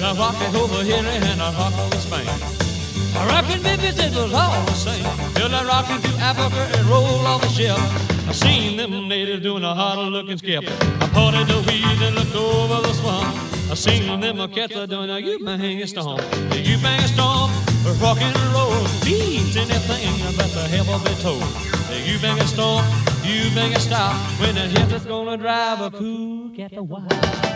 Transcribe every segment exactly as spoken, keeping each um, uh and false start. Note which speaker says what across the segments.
Speaker 1: I rock it over here and I rock over Spain. I rockin' Memphis, it was all the same. Till I rockin' through Africa and roll off the ship. I seen them natives doing a hard-looking skip. I parted the weed and looked over the swamp. I seen them cats are doing a you-bang stomp. The you-bang stomp, rock and roll, beats anything that's a hell of a toe. The you-bang stomp, you-bang stop. When the hip is gonna drive a cool cat a wild.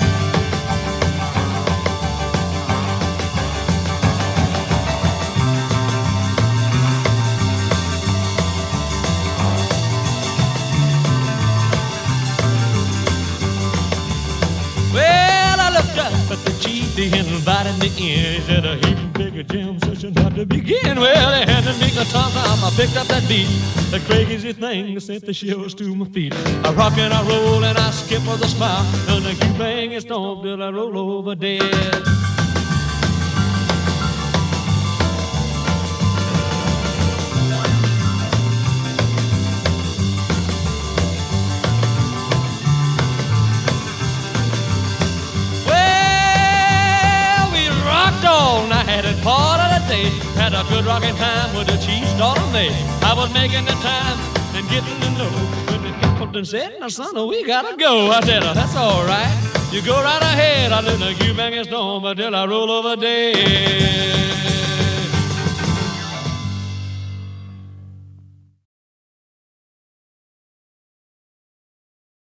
Speaker 1: Well, I looked up at the chief, he invited me in. He said, a heap bigger jam session had to begin. Well, they handed me the tom-tom, I picked up that beat. The crazy thing sent the shivers to my feet. I rock and I roll and I skip with a smile. And the you-bang is stomp till I roll over dead. All night and part of the day, had a good rocking time with the chief's daughter May. I was making the time and getting to know when the captain said, "Now son, we gotta go." I said, oh, "That's all right, you go right ahead." I let the you-bang stomp until I roll over dead.